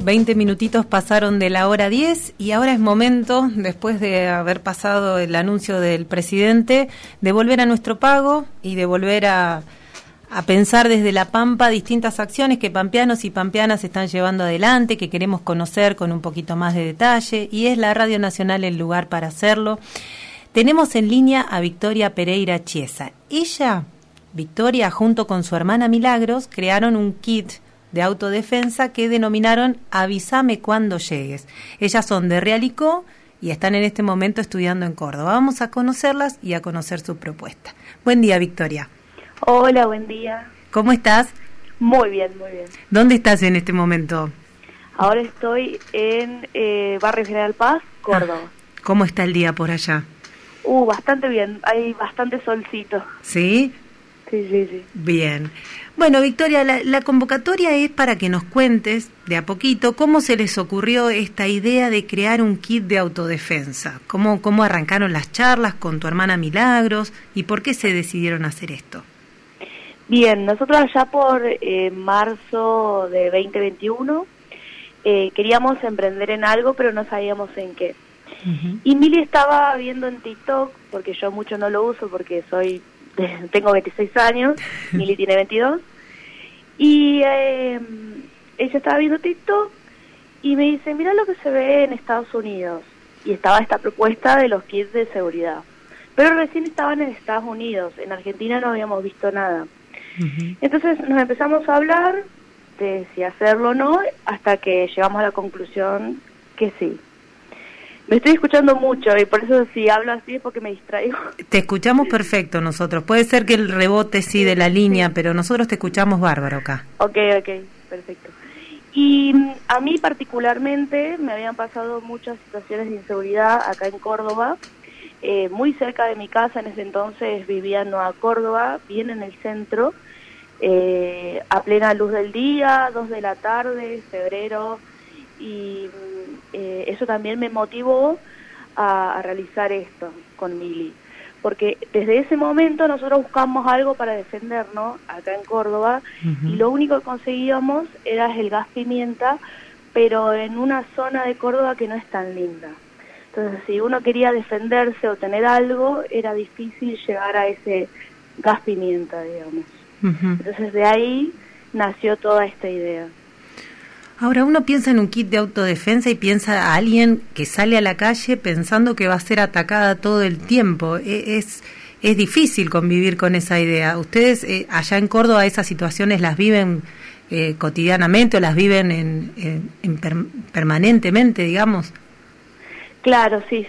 20 minutitos pasaron de la hora 10 y ahora es momento, después de haber pasado el anuncio del presidente, de volver a nuestro pago y de volver a pensar desde La Pampa distintas acciones que pampeanos y pampeanas están llevando adelante, que queremos conocer con un poquito más de detalle, y es la Radio Nacional el lugar para hacerlo. Tenemos en línea a Victoria Pereira Chiesa. Ella, Victoria, junto con su hermana Milagros, crearon un kit de autodefensa que denominaron Avísame cuando llegues. Ellas son de Realicó y están en este momento estudiando en Córdoba. Vamos a conocerlas y a conocer su propuesta. Buen día, Victoria. Hola, buen día. ¿Cómo estás? Muy bien, muy bien. ¿Dónde estás en este momento? Ahora estoy en Barrio General Paz, Córdoba. ¿Cómo está el día por allá? Bastante bien, hay bastante solcito. ¿Sí? Sí. Bien. Bueno, Victoria, la convocatoria es para que nos cuentes de a poquito cómo se les ocurrió esta idea de crear un kit de autodefensa. ¿Cómo arrancaron las charlas con tu hermana Milagros y por qué se decidieron hacer esto? Bien, nosotros allá por marzo de 2021 queríamos emprender en algo, pero no sabíamos en qué. Uh-huh. Y Mili estaba viendo en TikTok, porque yo mucho no lo uso porque tengo 26 años, Mili tiene 22, y ella estaba viendo TikTok y me dice, mira lo que se ve en Estados Unidos, y estaba esta propuesta de los kits de seguridad, pero recién estaban en Estados Unidos, en Argentina no habíamos visto nada. Uh-huh. Entonces nos empezamos a hablar de si hacerlo o no, hasta que llegamos a la conclusión que sí. Me estoy escuchando mucho y por eso si hablo así es porque me distraigo. Te escuchamos perfecto nosotros. Puede ser que el rebote sí de la línea, pero nosotros te escuchamos bárbaro acá. Ok, perfecto. Y a mí particularmente me habían pasado muchas situaciones de inseguridad acá en Córdoba, muy cerca de mi casa. En ese entonces vivía en Nueva Córdoba, bien en el centro, a plena luz del día, 2 de la tarde, febrero, y eso también me motivó a realizar esto con Mili, porque desde ese momento nosotros buscamos algo para defendernos acá en Córdoba. Uh-huh. Y lo único que conseguíamos era el gas pimienta, pero en una zona de Córdoba que no es tan linda. Entonces, si uno quería defenderse o tener algo, era difícil llegar a ese gas pimienta, digamos. Uh-huh. Entonces, de ahí nació toda esta idea. Ahora, uno piensa en un kit de autodefensa y piensa a alguien que sale a la calle pensando que va a ser atacada todo el tiempo. Es difícil convivir con esa idea. ¿Ustedes allá en Córdoba esas situaciones las viven cotidianamente o las viven permanentemente, digamos? Claro, sí.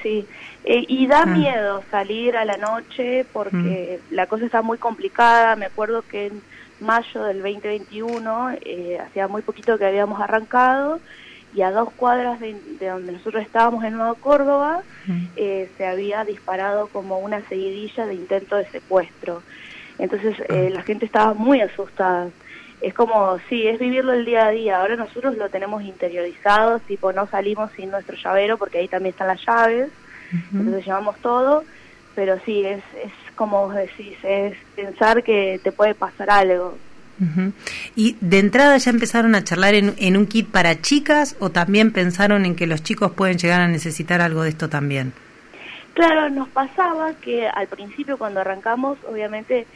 Y da miedo salir a la noche porque la cosa está muy complicada. Me acuerdo que en mayo del 2021, hacía muy poquito que habíamos arrancado, y a 2 cuadras de donde nosotros estábamos en Nueva Córdoba, se había disparado como una seguidilla de intento de secuestro. Entonces la gente estaba muy asustada. Es como, sí, es vivirlo el día a día. Ahora nosotros lo tenemos interiorizado, tipo no salimos sin nuestro llavero porque ahí también están las llaves. Uh-huh. Entonces llevamos todo, pero sí, es como vos decís, es pensar que te puede pasar algo. Uh-huh. ¿Y de entrada ya empezaron a charlar en un kit para chicas o también pensaron en que los chicos pueden llegar a necesitar algo de esto también? Claro, nos pasaba que al principio cuando arrancamos, obviamente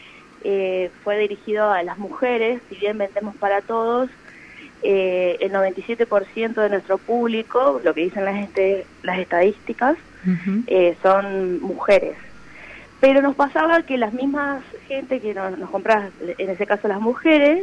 fue dirigido a las mujeres. Si bien vendemos para todos, el 97% de nuestro público, lo que dicen las estadísticas, uh-huh, son mujeres. Pero nos pasaba que las mismas gente que nos compraba, en ese caso las mujeres,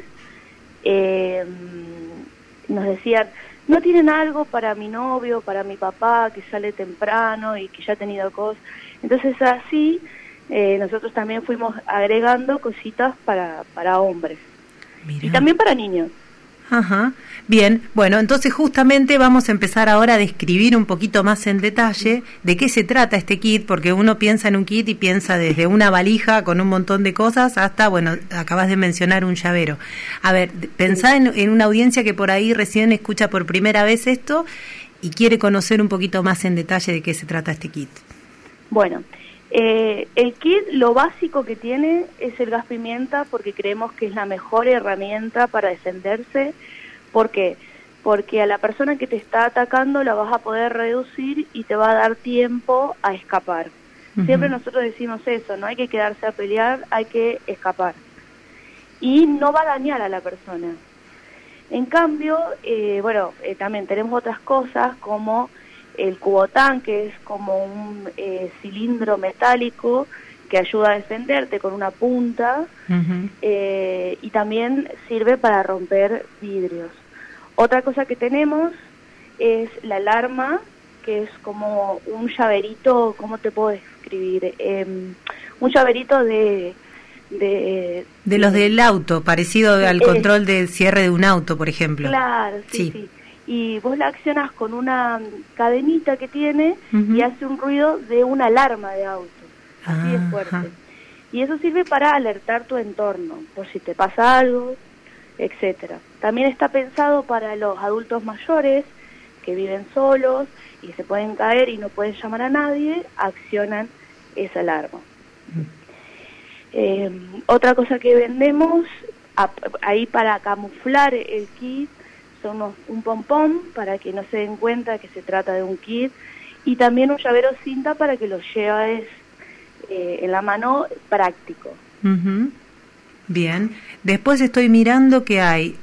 nos decían, ¿no tienen algo para mi novio, para mi papá, que sale temprano y que ya ha tenido cosas? Entonces así nosotros también fuimos agregando cositas para hombres. Mirá. Y también para niños. Ajá, bien, bueno, entonces justamente vamos a empezar ahora a describir un poquito más en detalle de qué se trata este kit, porque uno piensa en un kit y piensa desde una valija con un montón de cosas hasta, bueno, acabas de mencionar un llavero. A ver, pensá en una audiencia que por ahí recién escucha por primera vez esto y quiere conocer un poquito más en detalle de qué se trata este kit. Bueno, el kit, lo básico que tiene es el gas pimienta, porque creemos que es la mejor herramienta para defenderse. ¿Por qué? porque a la persona que te está atacando la vas a poder reducir y te va a dar tiempo a escapar. Siempre nosotros decimos eso, no hay que quedarse a pelear, hay que escapar. Y no va a dañar a la persona. En cambio, también tenemos otras cosas como el cubotán, que es como un cilindro metálico que ayuda a defenderte con una punta, y también sirve para romper vidrios. Otra cosa que tenemos es la alarma, que es como un llaverito, ¿cómo te puedo describir? Un llaverito de los del auto, parecido al control de cierre de un auto, por ejemplo. Claro, sí. Y vos la accionás con una cadenita que tiene y hace un ruido de una alarma de auto, así de fuerte. Y eso sirve para alertar tu entorno, por si te pasa algo, etcétera. También está pensado para los adultos mayores que viven solos y se pueden caer y no pueden llamar a nadie, accionan esa alarma. Otra cosa que vendemos ahí para camuflar el kit son un pompón para que no se den cuenta que se trata de un kit, y también un llavero cinta para que lo lleves en la mano, práctico. Bien. Después estoy mirando que hay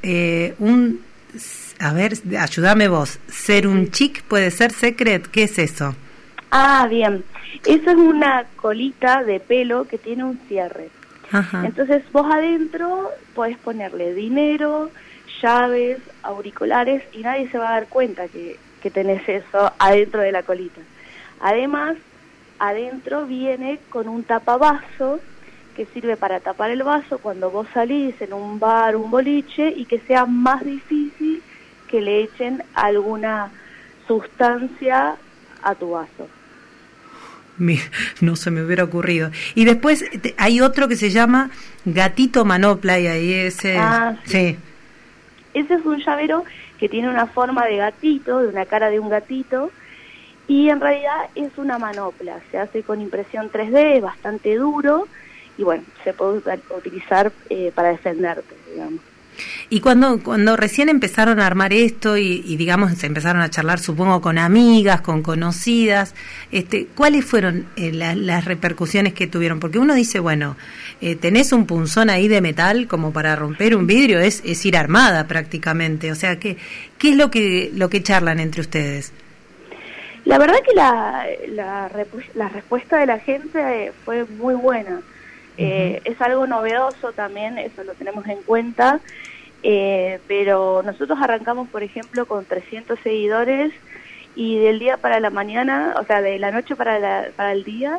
a ver, ayúdame vos, Serum Chic, puede ser Secret, ¿qué es eso? Bien. Eso es una colita de pelo que tiene un cierre. Entonces vos adentro podés ponerle dinero, llaves, auriculares, y nadie se va a dar cuenta que tenés eso adentro de la colita. Además, adentro viene con un tapavaso que sirve para tapar el vaso cuando vos salís en un bar, un boliche, y que sea más difícil que le echen alguna sustancia a tu vaso. No se me hubiera ocurrido. Y después hay otro que se llama Gatito Manopla, y ahí ese... sí. Ese es un llavero que tiene una forma de gatito, de una cara de un gatito, y en realidad es una manopla. Se hace con impresión 3D, es bastante duro, y bueno, se puede utilizar para defenderte, digamos. Y cuando recién empezaron a armar esto y digamos se empezaron a charlar, supongo, con amigas, con conocidas, ¿cuáles fueron las repercusiones que tuvieron? Porque uno dice, bueno, tenés un punzón ahí de metal como para romper un vidrio, es ir armada prácticamente. O sea, ¿qué es lo que charlan entre ustedes? La verdad que la respuesta de la gente fue muy buena. Es algo novedoso también, eso lo tenemos en cuenta, pero nosotros arrancamos, por ejemplo, con 300 seguidores, y del día para la mañana, o sea, de la noche para el día,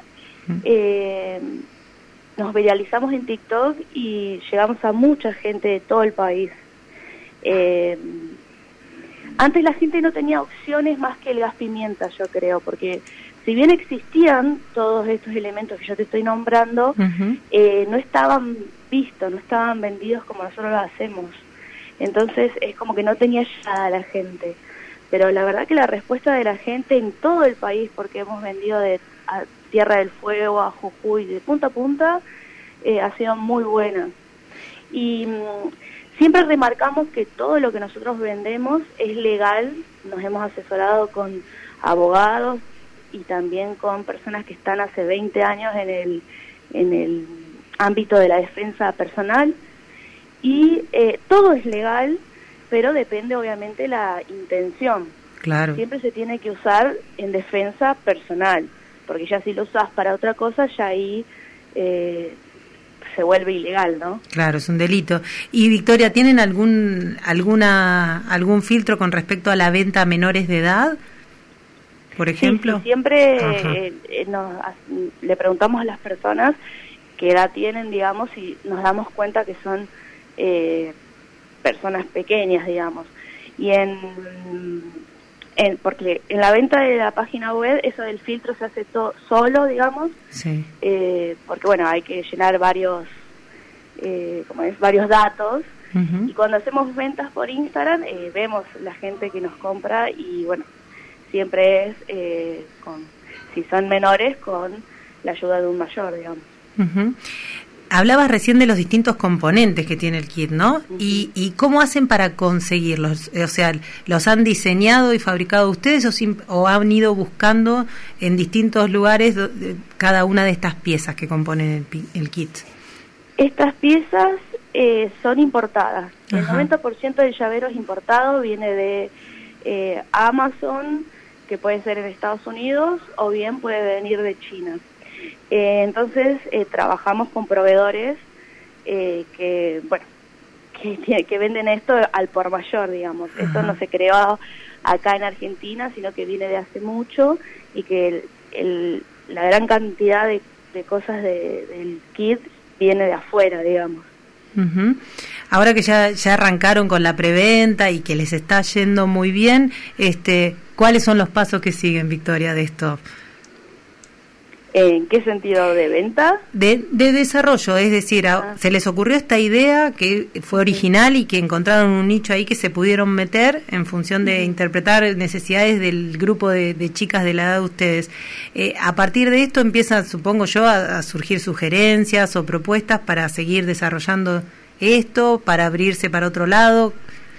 nos viralizamos en TikTok y llegamos a mucha gente de todo el país. Antes la gente no tenía opciones más que el gas pimienta, yo creo, porque si bien existían todos estos elementos que yo te estoy nombrando, no estaban vistos, no estaban vendidos como nosotros lo hacemos. Entonces es como que no tenía llegada la gente. Pero la verdad que la respuesta de la gente en todo el país, porque hemos vendido a Tierra del Fuego, a Jujuy, de punta a punta, ha sido muy buena. Y siempre remarcamos que todo lo que nosotros vendemos es legal. Nos hemos asesorado con abogados y también con personas que están hace 20 años en el ámbito de la defensa personal, y todo es legal, pero depende obviamente la intención. Claro. Siempre se tiene que usar en defensa personal, porque ya si lo usas para otra cosa, ya ahí se vuelve ilegal, ¿no? Claro, es un delito. Y Victoria, ¿tienen algún filtro con respecto a la venta a menores de edad? Por ejemplo. Sí, siempre le preguntamos a las personas qué edad tienen, digamos, y nos damos cuenta que son personas pequeñas, digamos. Y porque en la venta de la página web eso del filtro se hace solo, digamos, sí. Porque bueno, hay que llenar varios datos, y cuando hacemos ventas por Instagram vemos la gente que nos compra, y bueno, siempre es si son menores, con la ayuda de un mayor, digamos. Hablabas recién de los distintos componentes que tiene el kit, ¿no? ¿Y cómo hacen para conseguirlos? O sea, ¿los han diseñado y fabricado ustedes o han ido buscando en distintos lugares cada una de estas piezas que componen el kit? Estas piezas son importadas. Ajá. El 90% del llavero es importado, viene de Amazon, que puede ser en Estados Unidos, o bien puede venir de China. Entonces trabajamos con proveedores que venden esto al por mayor, digamos. Ajá. Esto no se creó acá en Argentina, sino que viene de hace mucho, y que la gran cantidad de cosas del kit viene de afuera, digamos. Uh-huh. Ahora que ya arrancaron con la preventa y que les está yendo muy bien, ¿cuáles son los pasos que siguen, Victoria, de esto? ¿En qué sentido? ¿De venta? De desarrollo, es decir, se les ocurrió esta idea que fue original y que encontraron un nicho ahí que se pudieron meter en función de interpretar necesidades del grupo de chicas de la edad de ustedes. A partir de esto empiezan, supongo yo, a surgir sugerencias o propuestas para seguir desarrollando esto, para abrirse para otro lado.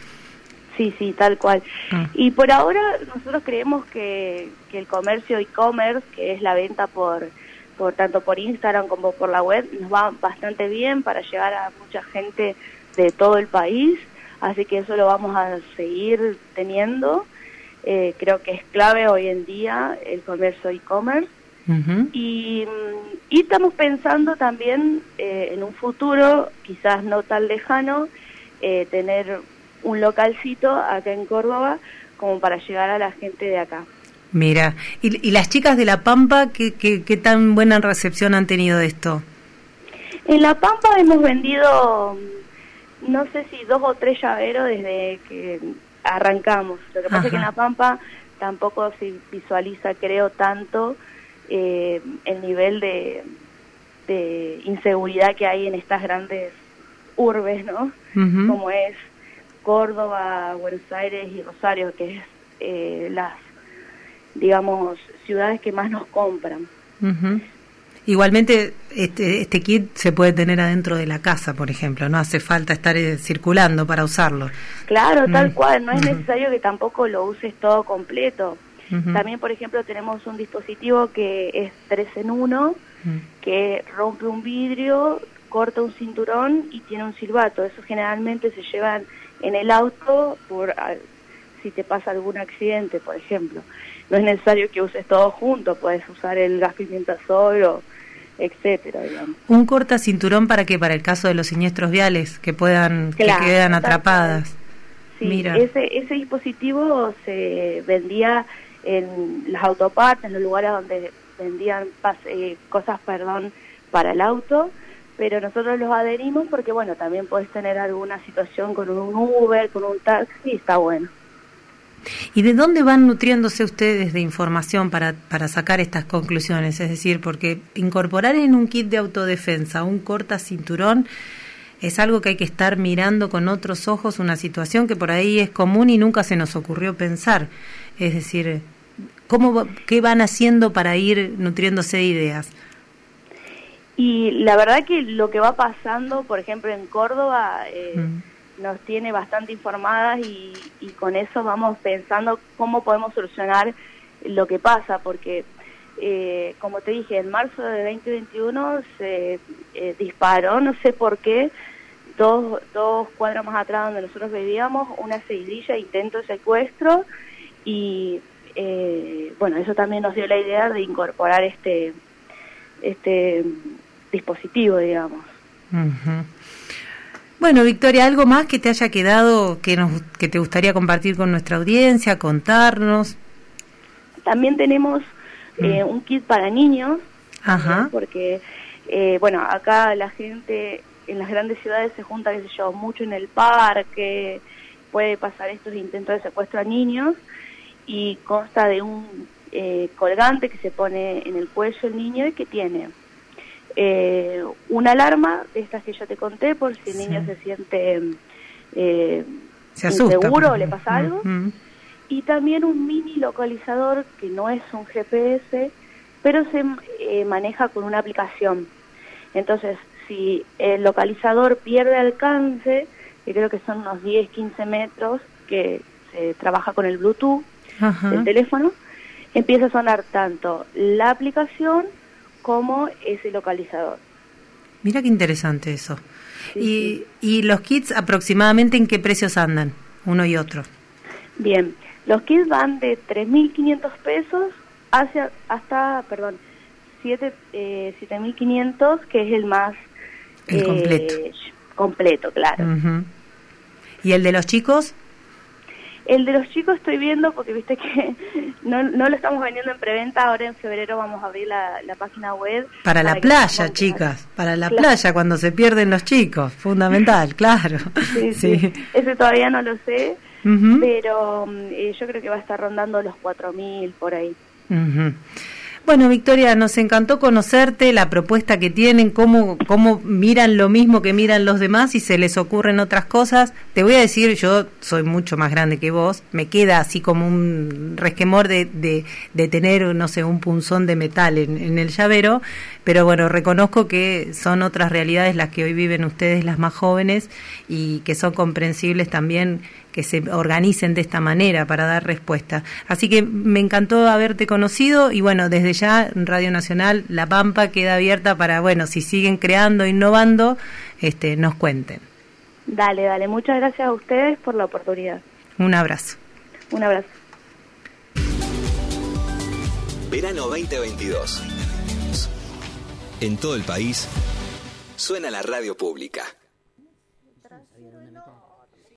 Sí, tal cual. Y por ahora nosotros creemos que el comercio e-commerce, que es la venta por tanto por Instagram como por la web, nos va bastante bien para llegar a mucha gente de todo el país, así que eso lo vamos a seguir teniendo. Creo que es clave hoy en día el comercio e-commerce. Uh-huh. Y estamos pensando también en un futuro, quizás no tan lejano, tener un localcito acá en Córdoba como para llegar a la gente de acá. Mira, ¿y las chicas de La Pampa qué tan buena recepción han tenido de esto? En La Pampa hemos vendido, no sé si 2 o 3 llaveros desde que arrancamos. Lo que pasa es que en La Pampa tampoco se visualiza, creo, tanto el nivel de inseguridad que hay en estas grandes urbes, ¿no? Uh-huh. Como es Córdoba, Buenos Aires y Rosario, que es las, digamos, ciudades que más nos compran. Uh-huh. Igualmente, este kit se puede tener adentro de la casa, por ejemplo, no hace falta estar circulando para usarlo. Claro, tal cual, no es necesario que tampoco lo uses todo completo. Uh-huh. También, por ejemplo, tenemos un dispositivo que es 3 en 1, que rompe un vidrio, corta un cinturón y tiene un silbato. Eso generalmente se llevan en el auto si te pasa algún accidente, por ejemplo. No es necesario que uses todo junto, puedes usar el gas pimienta solo, etcétera, digamos. ¿Un cortacinturón para qué? Para el caso de los siniestros viales que quedan atrapadas. Sí, mira. Ese dispositivo se vendía en las autopartes, en los lugares donde vendían cosas para el auto, pero nosotros los adherimos porque, bueno, también puedes tener alguna situación con un Uber, con un taxi, está bueno. ¿Y de dónde van nutriéndose ustedes de información para sacar estas conclusiones? Es decir, porque incorporar en un kit de autodefensa un cortacinturón es algo que hay que estar mirando con otros ojos, una situación que por ahí es común y nunca se nos ocurrió pensar. Es decir, ¿qué van haciendo para ir nutriéndose de ideas? Y la verdad que lo que va pasando, por ejemplo, en Córdoba, nos tiene bastante informadas y con eso vamos pensando cómo podemos solucionar lo que pasa, porque, como te dije, en marzo de 2021 se disparó, no sé por qué, dos cuadras más atrás donde nosotros vivíamos, una seguidilla, intento de secuestro, y bueno, eso también nos dio la idea de incorporar este dispositivo, digamos. Uh-huh. Bueno, Victoria, ¿algo más que te haya quedado que te gustaría compartir con nuestra audiencia, contarnos? También tenemos un kit para niños. Ajá. Porque bueno, acá la gente en las grandes ciudades se junta, qué sé yo, mucho en el parque, puede pasar estos intentos de secuestro a niños, y consta de un colgante que se pone en el cuello del niño y que tiene una alarma de estas que yo te conté por si el niño se siente se asusta, inseguro o le pasa algo, y también un mini localizador que no es un GPS, pero se maneja con una aplicación. Entonces, si el localizador pierde alcance, que creo que son unos 10, 15 metros, que se trabaja con el Bluetooth del teléfono, empieza a sonar tanto la aplicación como ese localizador. Mira qué interesante eso. Sí. ¿Y los kits aproximadamente en qué precios andan, uno y otro? Bien, los kits van de 3.500 pesos hasta 7.500, que es el más... El completo. Completo, claro. ¿Y el de los chicos? El de los chicos estoy viendo, porque viste que no lo estamos vendiendo en preventa. Ahora en febrero vamos a abrir la página web. Para la playa, chicas, para la playa, cuando se pierden los chicos, fundamental, claro. Sí. Ese todavía no lo sé, pero yo creo que va a estar rondando los 4.000 por ahí. Bueno, Victoria, nos encantó conocerte, la propuesta que tienen, cómo miran lo mismo que miran los demás y se les ocurren otras cosas. Te voy a decir, yo soy mucho más grande que vos, me queda así como un resquemor de tener, no sé, un punzón de metal en el llavero, pero bueno, reconozco que son otras realidades las que hoy viven ustedes, las más jóvenes, y que son comprensibles también que se organicen de esta manera para dar respuesta. Así que me encantó haberte conocido y bueno, desde ya Radio Nacional La Pampa queda abierta para, bueno, si siguen creando, innovando, nos cuenten. Dale, muchas gracias a ustedes por la oportunidad. Un abrazo. Un abrazo. Verano 2022. En todo el país suena la radio pública.